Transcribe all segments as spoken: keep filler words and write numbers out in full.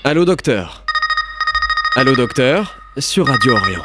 Allô docteur. Allô docteur sur Radio Orient.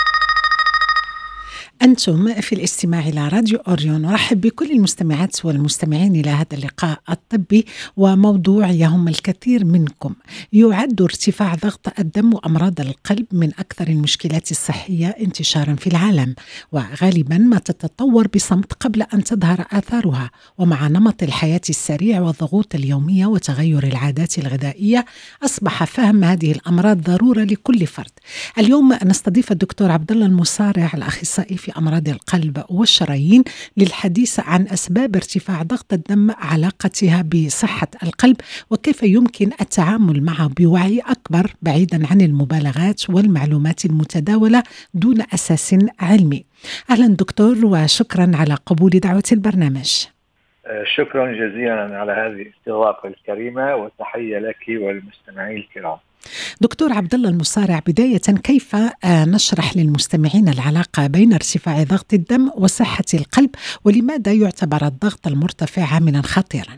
أنتم في الاستماع إلى راديو أوريون. أرحب بكل المستمعات والمستمعين إلى هذا اللقاء الطبي، وموضوع يهم الكثير منكم. يعد ارتفاع ضغط الدم وأمراض القلب من أكثر المشكلات الصحية انتشارا في العالم، وغالبا ما تتطور بصمت قبل أن تظهر آثارها. ومع نمط الحياة السريع والضغوط اليومية وتغير العادات الغذائية، أصبح فهم هذه الأمراض ضرورة لكل فرد. اليوم نستضيف الدكتور عبد الله المصارع، الأخصائي في أمراض القلب والشرايين، للحديث عن أسباب ارتفاع ضغط الدم، علاقتها بصحة القلب، وكيف يمكن التعامل معه بوعي أكبر بعيدا عن المبالغات والمعلومات المتداولة دون أساس علمي. أهلا دكتور، وشكرا على قبول دعوة البرنامج. شكرا جزيلا على هذه الاستضافة الكريمة، وتحية لك والمستمعين الكرام. دكتور عبد الله المصارع، بداية كيف نشرح للمستمعين العلاقة بين ارتفاع ضغط الدم وصحة القلب، ولماذا يعتبر الضغط المرتفع عاملا خطيرا؟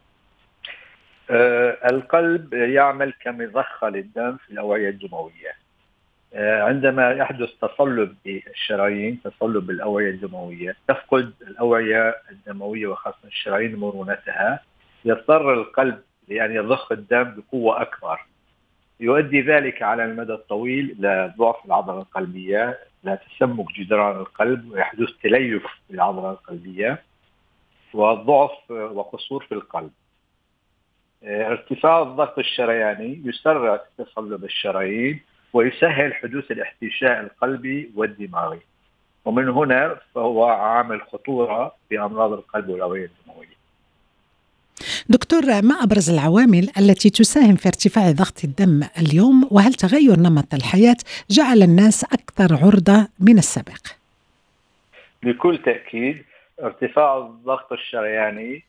آه القلب يعمل كمضخة للدم في الأوعية الدموية. آه عندما يحدث تصلب بالشرايين، تصلب بالأوعية الدموية، تفقد الأوعية الدموية وخاصة الشرايين مرونتها، يضطر القلب لأن يضخ الدم بقوة أكبر. يؤدي ذلك على المدى الطويل إلى ضعف العضلة القلبية، إلى تسمك جدران القلب، ويحدث تليف في العضلة القلبية وضعف وقصور في القلب. ارتفاع الضغط الشرياني يسرع تصلب الشرايين ويسهل حدوث الاحتشاء القلبي والدماغي، ومن هنا فهو عامل خطورة في أمراض القلب والأوعية الدموية. دكتور، ما أبرز العوامل التي تساهم في ارتفاع ضغط الدم اليوم، وهل تغير نمط الحياة جعل الناس أكثر عرضة من السابق؟ بكل تأكيد ارتفاع الضغط الشرياني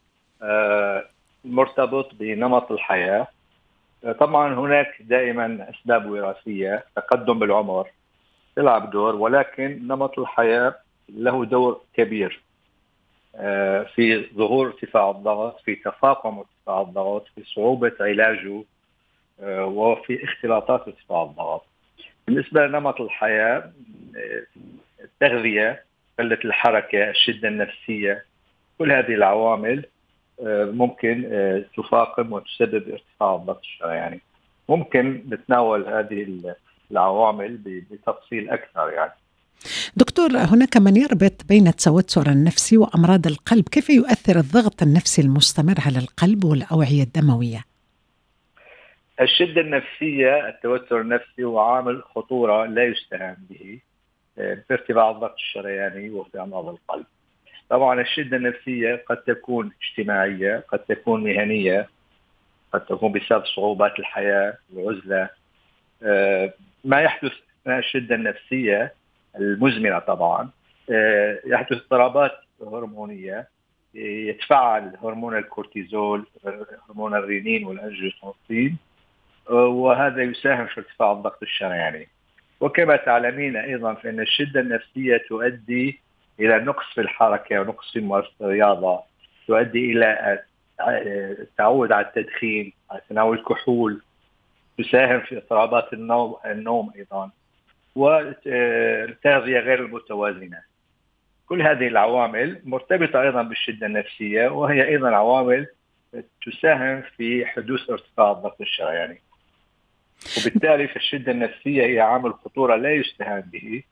مرتبط بنمط الحياة. طبعا هناك دائما أسباب وراثية، تقدم بالعمر تلعب دور، ولكن نمط الحياة له دور كبير في ظهور ارتفاع الضغط، في تفاقم ارتفاع الضغط، في صعوبة علاجه، وفي اختلاطات ارتفاع الضغط. بالنسبة لنمط الحياة، التغذية، قلة الحركة، الشدة النفسية، كل هذه العوامل ممكن تفاقم وتسبب ارتفاع الضغط الشرياني. ممكن نتناول هذه العوامل بتفصيل أكثر يعني. دكتور، هناك من يربط بين التوتر النفسي وأمراض القلب، كيف يؤثر الضغط النفسي المستمر على القلب والأوعية الدموية؟ الشدة النفسية، التوتر النفسي هو عامل خطورة لا يستهان به في ارتفاع الضغط الشرياني وفي أمراض القلب. طبعا الشدة النفسية قد تكون اجتماعية، قد تكون مهنية، قد تكون بسبب صعوبات الحياة والعزلة. ما يحدث أثناء الشدة النفسية المزمنة طبعا يحدث اضطرابات هرمونية، يتفاعل هرمون الكورتيزول، هرمون الرينين والأنجيوتنسين، وهذا يساهم في ارتفاع الضغط الشرياني. وكما تعلمين أيضا فإن الشدة النفسية تؤدي إلى نقص في الحركة ونقص في ممارسة الرياضة، تؤدي إلى التعود على التدخين، على تناول الكحول، تساهم في اضطرابات النوم النوم أيضا، والتغذية غير المتوازنة. كل هذه العوامل مرتبطة أيضا بالشدة النفسية، وهي أيضا عوامل تساهم في حدوث ارتفاع الضغط الشرياني. وبالتالي فالشدة النفسية هي عامل خطورة لا يستهان به،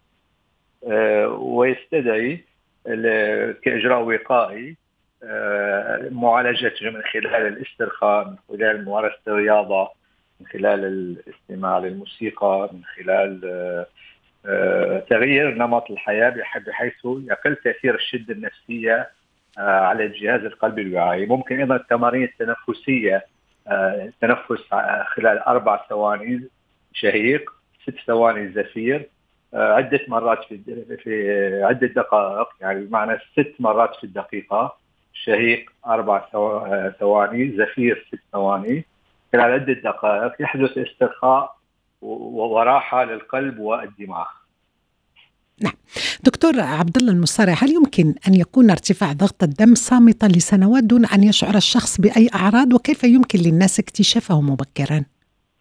ويستدعي كإجراء وقائي معالجته من خلال الاسترخاء، من خلال ممارسة الرياضة، من خلال الاستماع للموسيقى، من خلال تغيير نمط الحياة بحيث يقل تأثير الشدة النفسية على الجهاز القلبي الوعي. ممكن أيضا التمارين التنفسية، التنفس خلال أربع ثواني شهيق، ست ثواني زفير، عدة مرات في في عدة دقائق، يعني بمعنى ست مرات في الدقيقة، شهيق أربع ثواني، زفير ست ثواني، خلال عدة دقائق يحدث استرخاء وراحة للقلب والدماغ. نعم دكتور عبد الله المصارع، هل يمكن أن يكون ارتفاع ضغط الدم صامتا لسنوات دون أن يشعر الشخص بأي أعراض، وكيف يمكن للناس اكتشافه مبكرا؟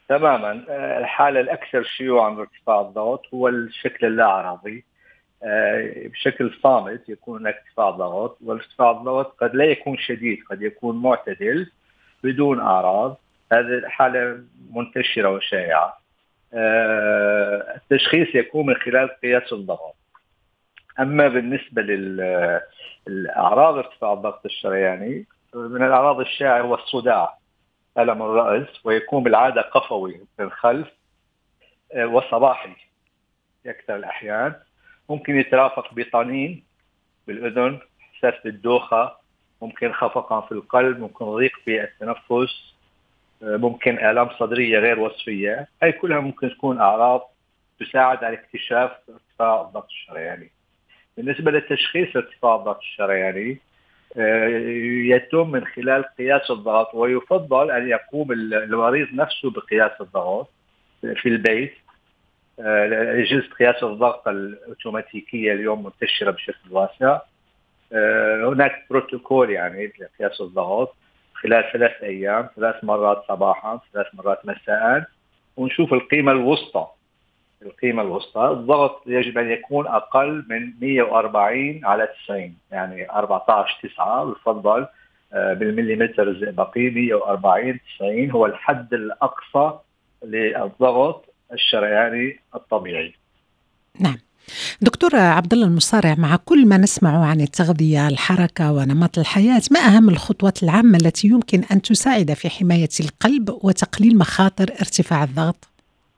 تماما. الحالة الأكثر شيوعا لارتفاع الضغط هو الشكل اللا عرضي. بشكل صامت يكون هناك ارتفاع ضغط، وارتفاع الضغط قد لا يكون شديد، قد يكون معتدل بدون أعراض. هذه حالة منتشرة وشائعة. التشخيص يكون من خلال قياس الضغط. أما بالنسبة للأعراض ارتفاع الضغط الشرياني، من الأعراض الشائعة هو الصداع، ألم الرأس، ويكون بالعادة قفوي من الخلف وصباحي في أكثر الأحيان. ممكن يترافق بطنين بالأذن، إحساس بالدوخة، ممكن خفقان في القلب، ممكن ضيق في التنفس، ممكن آلام صدرية غير وصفية. هاي كلها ممكن تكون أعراض تساعد على اكتشاف ارتفاع الضغط الشرياني. بالنسبة للتشخيص ارتفاع الضغط الشرياني يتم من خلال قياس الضغط، ويفضل أن يقوم المريض نفسه بقياس الضغط في البيت. أجهزة قياس الضغط الأوتوماتيكية اليوم منتشرة بشكل واسع. هناك بروتوكول يعني لقياس الضغط خلال ثلاث أيام، ثلاث مرات صباحا، ثلاث مرات مساء، ونشوف القيمة الوسطى. القيمة الوسطى الضغط يجب أن يكون أقل من مئة وأربعين على تسعين، يعني أربعة عشر تسعة، ويفضل بالمليمتر الزئبقي مئة وأربعين تسعين هو الحد الأقصى للضغط الشرياني الطبيعي. نعم. دكتور عبد الله المصارع، مع كل ما نسمع عن التغذية، الحركة ونمط الحياة، ما أهم الخطوات العامة التي يمكن أن تساعد في حماية القلب وتقليل مخاطر ارتفاع الضغط؟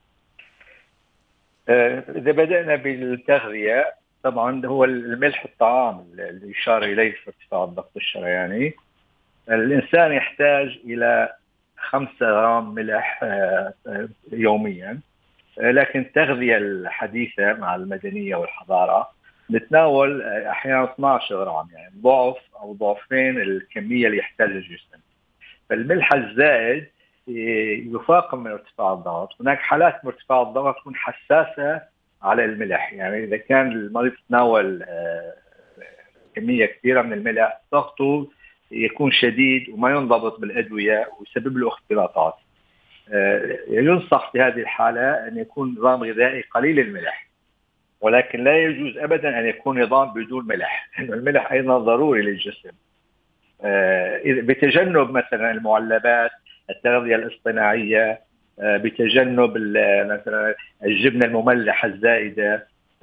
إذا بدأنا بالتغذية، طبعا هو الملح الطعام اللي يشار إليه في ارتفاع الضغط الشرياني. الإنسان يحتاج إلى خمسة غرام ملح يوميا، لكن التغذية الحديثة مع المدنية والحضارة نتناول أحيانا اثني عشر غرام، يعني ضعف أو ضعفين الكمية اللي يحتاجها الجسم. فالملح الزائد يفاقم من ارتفاع الضغط. هناك حالات من ارتفاع الضغط تكون حساسة على الملح، يعني إذا كان المريض يتناول كمية كثيرة من الملح ضغطه يكون شديد وما ينضبط بالأدوية ويسبب له اختلاطات. ينصح في هذه الحالة أن يكون نظام غذائي قليل الملح، ولكن لا يجوز أبدا أن يكون نظام بدون ملح، لأن الملح أيضا ضروري للجسم. بتجنب مثلا المعلبات، التغذية الاصطناعية، بتجنب مثلا الجبنة المملحة الزائدة.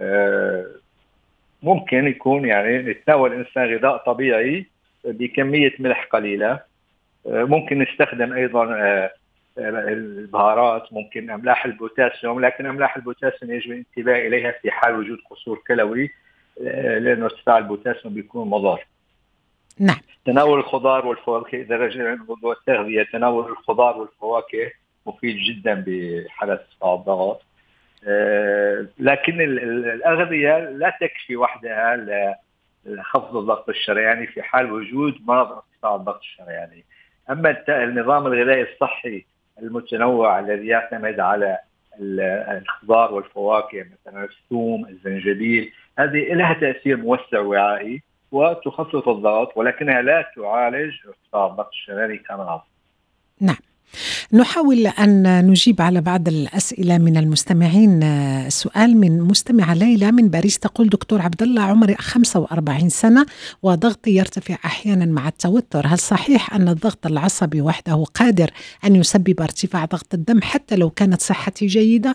ممكن يكون يعني يتناول الإنسان غذاء طبيعي بكمية ملح قليلة. ممكن نستخدم أيضا البهارات، ممكن أملاح البوتاسيوم، لكن أملاح البوتاسيوم يجب الانتباه إليها في حال وجود قصور كلوي، لأن ارتفاع البوتاسيوم بيكون مضار. نعم. تناول الخضار والفواكه، إذا رجعنا لموضوع التغذية، تناول الخضار والفواكه مفيد جدا بحالة ارتفاع الضغط. لكن الأغذية لا تكفي وحدها لخفض الضغط الشرياني في حال وجود مرض ارتفاع الضغط الشرياني. أما النظام الغذائي الصحي المتنوع الذي يعتمد على الخضار والفواكه، مثلا الثوم، الزنجبيل، هذه لها تأثير موسع وعائي وتخفض الضغط، ولكنها لا تعالج ارتفاع الضغط الشرياني كامل. نعم. نحاول أن نجيب على بعض الأسئلة من المستمعين. سؤال من مستمعة ليلى من باريس تقول: دكتور عبد الله، عمري خمسة وأربعين سنة وضغطي يرتفع أحيانا مع التوتر، هل صحيح أن الضغط العصبي وحده قادر أن يسبب ارتفاع ضغط الدم حتى لو كانت صحتي جيدة؟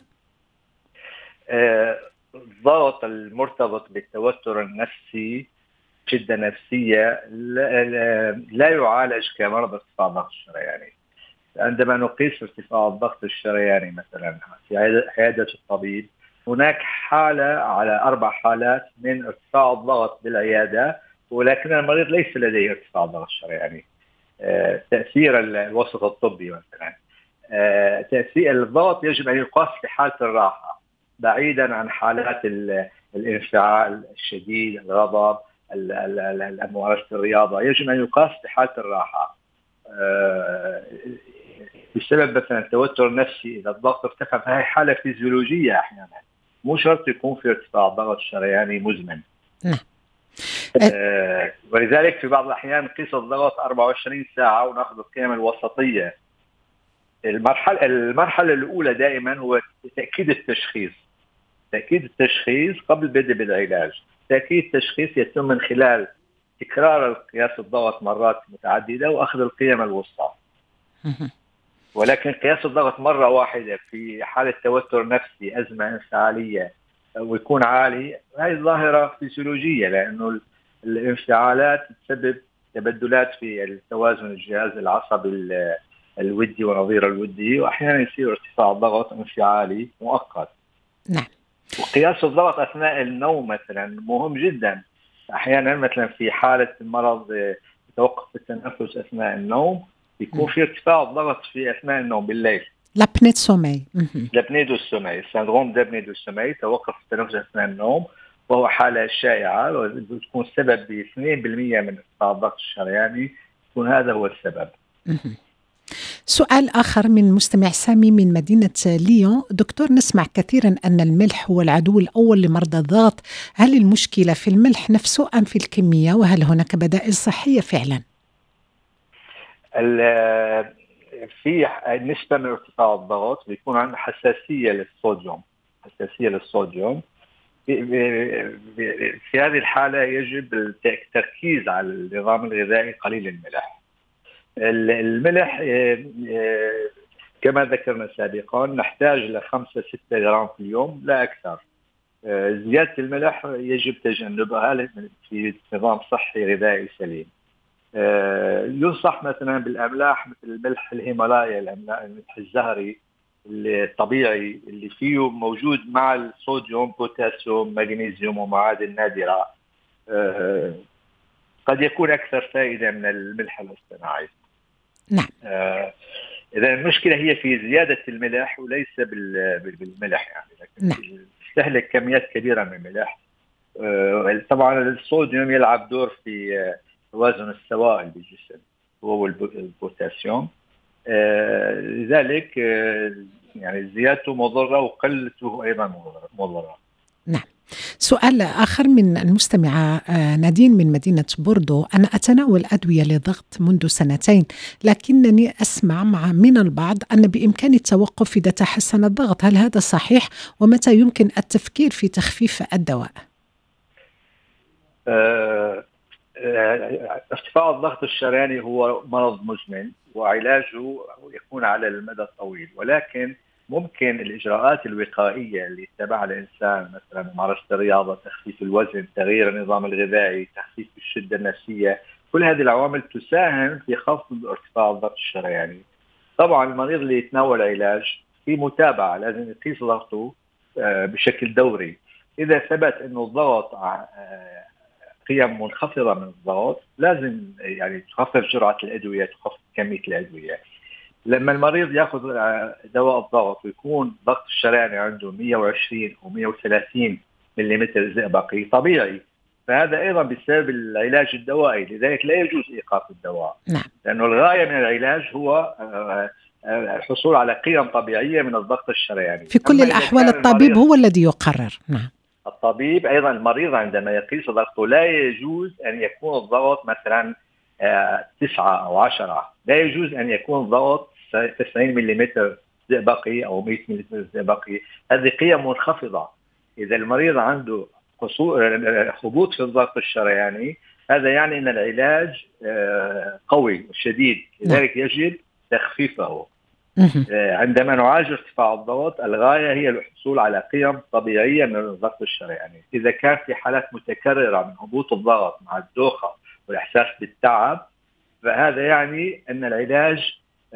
الضغط المرتبط بالتوتر النفسي، شدة نفسية، لا, لا, لا يعالج كمرض ارتفاع الضغط الشرياني. عندما نقيس ارتفاع الضغط الشرياني مثلا في عيادة الطبيب، هناك حالة على أربع حالات من ارتفاع الضغط بالعيادة، ولكن المريض ليس لديه ارتفاع الضغط الشرياني. تأثير الوسط الطبي مثلا، تأثير الضغط يجب أن يقاس في حالة الراحة، بعيدا عن حالات الانفعال الشديد، الغضب، ممارسة الرياضة. يجب أن يقاس في حالة الراحة. بسبب مثلا التوتر النفسي، إذا الضغط ارتفع، فهي حالة فيزيولوجية أحيانا، مو شرط يكون في ارتفاع الضغط الشرياني مزمن. آه ولذلك في بعض الأحيان نقيس الضغط أربعة وعشرين ساعة ونأخذ القيم الوسطية المرحلة المرحلة الأولى دائما هو تأكيد التشخيص. تأكيد التشخيص قبل البدء بالعلاج. تأكيد التشخيص يتم من خلال تكرار قياس الضغط مرات متعددة وأخذ القيم الوسطى. ولكن قياس الضغط مرة واحدة في حالة توتر نفسي، أزمة انفعالية، ويكون عالي، هذه ظاهرة فيسيولوجية، لأنه الانفعالات تسبب تبدلات في التوازن الجهاز العصبي الودي ونظير الودي، وأحيانا يصير ارتفاع ضغط انفعالي مؤقت. نعم. وقياس الضغط أثناء النوم مثلا مهم جدا. أحيانا مثلا في حالة المرض توقف التنفس أثناء النوم يكون في ارتفاع الضغط في أثناء النوم بالليل. لابني دو سومي. لابني دو سومي، سندروم لابني دو سومي، توقف التنفس أثناء النوم، وهو حالة شائعة وتكون سبب ب اثنين بالمئة من ارتفاع الضغط الشرياني، يكون هذا هو السبب. سؤال آخر من مستمع سامي من مدينة ليون. دكتور، نسمع كثيرا أن الملح هو العدو الأول لمرضى الضغط، هل المشكلة في الملح نفسه أم في الكمية؟ وهل هناك بدائل صحية فعلا؟ في نسبة من ارتفاع الضغط بيكون عندنا حساسية للصوديوم. حساسية للصوديوم في هذه الحالة يجب التركيز على النظام الغذائي قليل الملح. الملح كما ذكرنا سابقا نحتاج لخمسة ستة جرام في اليوم لا أكثر. زيادة الملح يجب تجنبها في نظام صحي غذائي سليم. ينصح مثلا بالأملاح مثل الملح الهيمالايا، الملح الزهري الطبيعي اللي فيه موجود مع الصوديوم بوتاسيوم مغنيسيوم ومعادن نادرة، قد يكون أكثر فائدة من الملح الاصطناعي. نعم. آه إذا المشكلة هي في زيادة الملح وليس بالملح يعني، لكن نعم. تستهلك كميات كبيرة من الملح. آه طبعا الصوديوم يلعب دور في آه توازن السوائل بالجسم هو البوتاسيوم، آه لذلك آه يعني زيادته مضرة وقلته أيضا مضرة. نعم. سؤال آخر من المستمعة نادين من مدينة بوردو. أنا أتناول أدوية للضغط منذ سنتين، لكنني أسمع مع من البعض أن بإمكاني التوقف إذا تحسن الضغط، هل هذا صحيح؟ ومتى يمكن التفكير في تخفيف الدواء؟ أه ارتفاع الضغط الشرياني هو مرض مزمن وعلاجه يكون على المدى الطويل، ولكن ممكن الإجراءات الوقائية اللي يتبعها الإنسان مثلا ممارسة الرياضة، تخفيف الوزن، تغيير النظام الغذائي، تخفيف الشدة النفسية، كل هذه العوامل تساهم في خفض ارتفاع الضغط الشرياني. طبعا المريض اللي يتناول علاج في متابعة لازم يقيس ضغطه بشكل دوري. إذا ثبت إنه الضغط قيم منخفضة من الضغط لازم يعني تخفف جرعة الأدوية، تخفف كمية الأدوية. لما المريض ياخذ دواء الضغط ويكون ضغط الشرياني عنده مئة وعشرين أو مئة وثلاثين ملم زئبقي طبيعي، فهذا أيضا بسبب العلاج الدوائي، لذلك لا يجوز إيقاف الدواء. نعم. لأنه الغاية من العلاج هو الحصول على قيم طبيعية من الضغط الشرياني. في كل الأحوال الطبيب هو الذي يقرر. نعم. الطبيب أيضا المريض عندما يقيس ضغطه لا يجوز أن يكون الضغط مثلا تسعة أو عشرة، لا يجوز أن يكون ضغط تسعين ملم زئبقي أو مئة ملم زئبقي، هذه قيم منخفضة. إذا المريض عنده هبوط في الضغط الشرياني هذا يعني أن العلاج قوي وشديد، لذلك يجب تخفيفه. عندما نعالج ارتفاع الضغط الغاية هي الحصول على قيم طبيعية من الضغط الشرياني. إذا كان في حالات متكررة من هبوط الضغط مع الدوخة والإحساس بالتعب فهذا يعني أن العلاج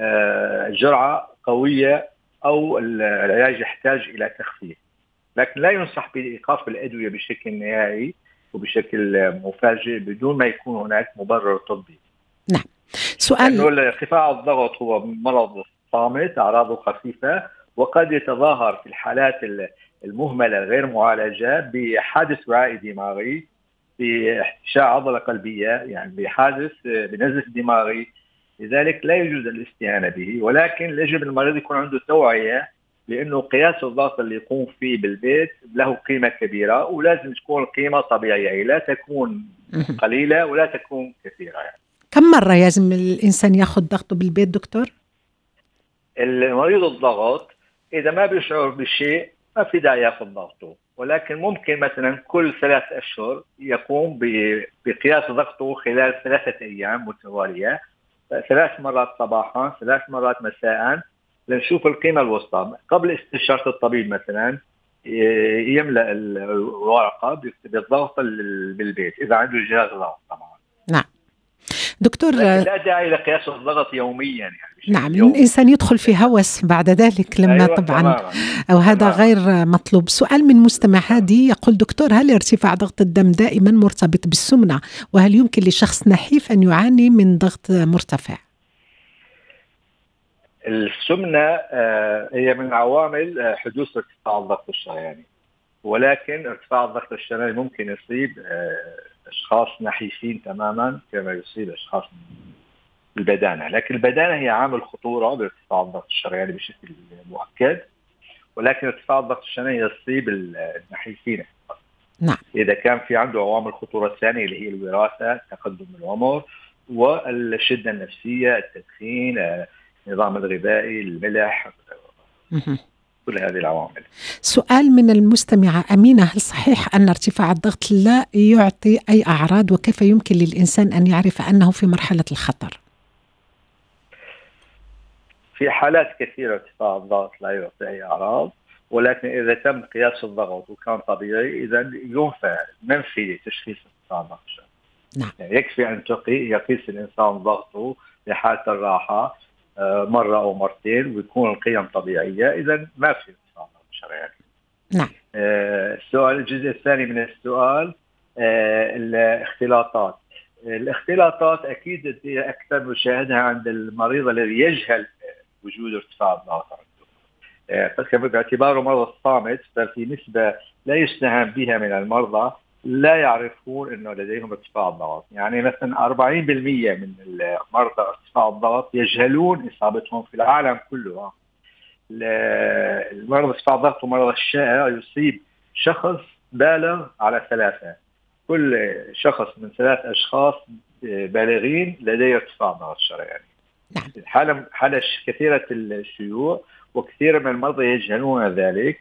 جرعة قوية أو العلاج يحتاج إلى تخفيف، لكن لا ينصح بإيقاف الأدوية بشكل نهائي وبشكل مفاجئ بدون ما يكون هناك مبرر طبي. نعم. سؤال لأنه ارتفاع الضغط هو مرض صامت أعراضه خفيفة وقد يتظاهر في الحالات المهملة غير معالجة بحادث وعائي دماغي، باحتشاء عضلة قلبية، يعني بحادث بنزف دماغي، لذلك لا يجوز الاستهانة به. ولكن يجب المريض يكون عنده توعية لأنه قياس الضغط اللي يقوم فيه بالبيت له قيمة كبيرة ولازم تكون قيمة طبيعية، لا تكون قليلة ولا تكون كثيرة. يعني كم مرة لازم الإنسان يأخذ ضغطه بالبيت دكتور؟ المريض الضغط إذا ما بيشعر بشيء ما في داعي ياخذ ضغطه، ولكن ممكن مثلا كل ثلاث أشهر يقوم بقياس ضغطه خلال ثلاثة أيام متوالية، ثلاث مرات صباحا ثلاث مرات مساء، لنشوف القيمة الوسطى قبل استشارة الطبيب. مثلا يملأ الورقة بيكتب الضغط بالبيت إذا عنده جهاز ضغط طبعا. نعم دكتور، لا داعي لقياس الضغط يوميا يعني. نعم الإنسان يدخل في هوس بعد ذلك لما أيوة طبعا تماماً. أو هذا تماماً. غير مطلوب. سؤال من مستمع هادي يقول دكتور، هل ارتفاع ضغط الدم دائما مرتبط بالسمنة؟ وهل يمكن لشخص نحيف أن يعاني من ضغط مرتفع؟ السمنة هي من عوامل حدوث ارتفاع الضغط الشرياني، ولكن ارتفاع الضغط الشرياني ممكن يصيب أشخاص نحيفين تماما كما يصيب أشخاص البدانة. لكن البدانة هي عامل خطورة بارتفاع الضغط الشرياني بشكل مؤكد، ولكن ارتفاع الضغط الشرياني يصيب النحيفين. نعم. إذا كان في عنده عوامل خطورة الثانية اللي هي الوراثة، تقدم العمر، والشدة النفسية، التدخين، النظام الغذائي، الملح، كل هذه العوامل. سؤال من المستمعة أمينة، هل صحيح أن ارتفاع الضغط لا يعطي أي أعراض؟ وكيف يمكن للإنسان أن يعرف أنه في مرحلة الخطر؟ في حالات كثيرة ارتفاع الضغط لا يعطي أي أعراض، ولكن إذا تم قياس الضغط وكان طبيعي إذا ينفع منفي تشخيص ارتفاع الضغط. نعم. يعني يكفي أن يقيس الإنسان ضغطه لحالة الراحة مرة أو مرتين ويكون القيم طبيعية، إذا ما في ارتفاع ضغط شرياني. نعم. السؤال الجزء الثاني من السؤال، الاختلاطات. الاختلاطات أكيد أكثر نشاهدها عند المريض الذي يجهل وجود ارتفاع الضغط عنده، باعتباره مرض صامت، ففي نسبة لا يستهان بها من المرضى لا يعرفون أنه لديهم ارتفاع الضغط. يعني مثلا أربعين بالمئة من المرضى ارتفاع الضغط يجهلون إصابتهم في العالم كله. المرض ارتفاع الضغط ومرض الشائع يصيب شخص بالغ على ثلاثة، كل شخص من ثلاث أشخاص بالغين لديه ارتفاع ضغط شرياني. حالة حالة كثيرة الشيوع وكثير من المرضى يجهلون ذلك،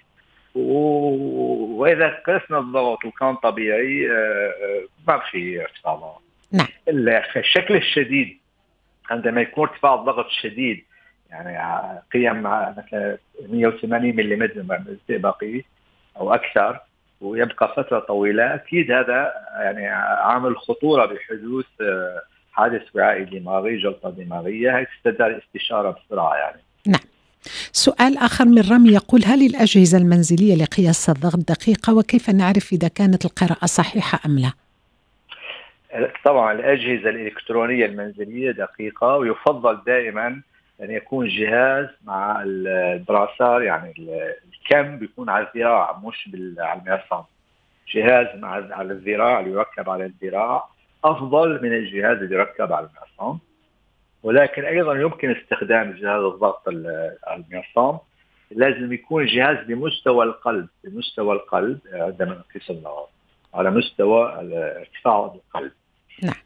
وإذا قسنا الضغط وكان طبيعي ما في ارتفاع ضغط. نعم. الشكل الشديد عندما يكون ارتفاع الضغط شديد، يعني قيم مثلا مئة وثمانين ملم باقي أو أكثر ويبقى فترة طويلة، أكيد هذا يعني عامل خطورة بحدوث حادث وعائي دماغي، جلطة دماغية، هي تستدعي استشارة بسرعة يعني. نعم. سؤال آخر من رامي يقول، هل الأجهزة المنزلية لقياس الضغط دقيقة؟ وكيف نعرف إذا كانت القراءة صحيحة أم لا؟ طبعا الأجهزة الإلكترونية المنزلية دقيقة، ويفضل دائما أن يكون جهاز مع البراسار، يعني الكم بيكون على الذراع مش على المرصاد. جهاز مع على الذراع اللي يركب على الذراع أفضل من الجهاز اللي يركب على المرصاد، ولكن أيضا يمكن استخدام جهاز الضغط على المرصاد. لازم يكون جهاز بمستوى القلب، بمستوى القلب عندما نقيس الضغط على مستوى ارتفاع القلب. نعم.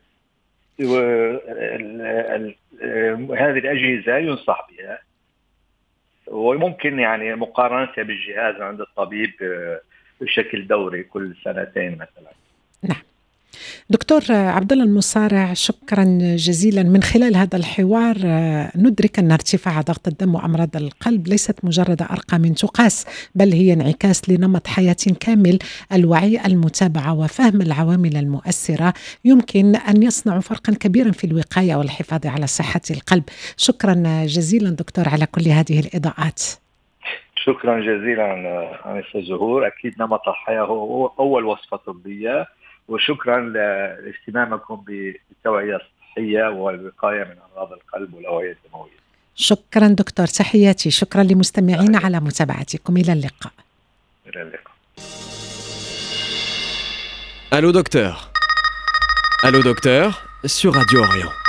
هذه الأجهزة ينصح بها، وممكن يعني مقارنتها بالجهاز عند الطبيب بشكل دوري كل سنتين مثلا. نعم. دكتور عبد الله المصارع، شكرا جزيلا. من خلال هذا الحوار ندرك أن ارتفاع ضغط الدم وأمراض القلب ليست مجرد أرقام تقاس، بل هي انعكاس لنمط حياة كامل. الوعي، المتابعة، وفهم العوامل المؤثرة يمكن أن يصنع فرقا كبيرا في الوقاية والحفاظ على صحة القلب. شكرا جزيلا دكتور على كل هذه الإضاءات. شكرا جزيلا أنسة زهور. أكيد نمط الحياة هو أول وصفة طبية، وشكرا لاهتمامكم بالتوعية الصحية والوقاية من أمراض القلب والأوعية الدموية. شكرا دكتور، تحياتي. شكرا لمستمعينا على متابعتكم. إلى اللقاء. إلى اللقاء. Allô docteur. Allô docteur sur Radio Orient.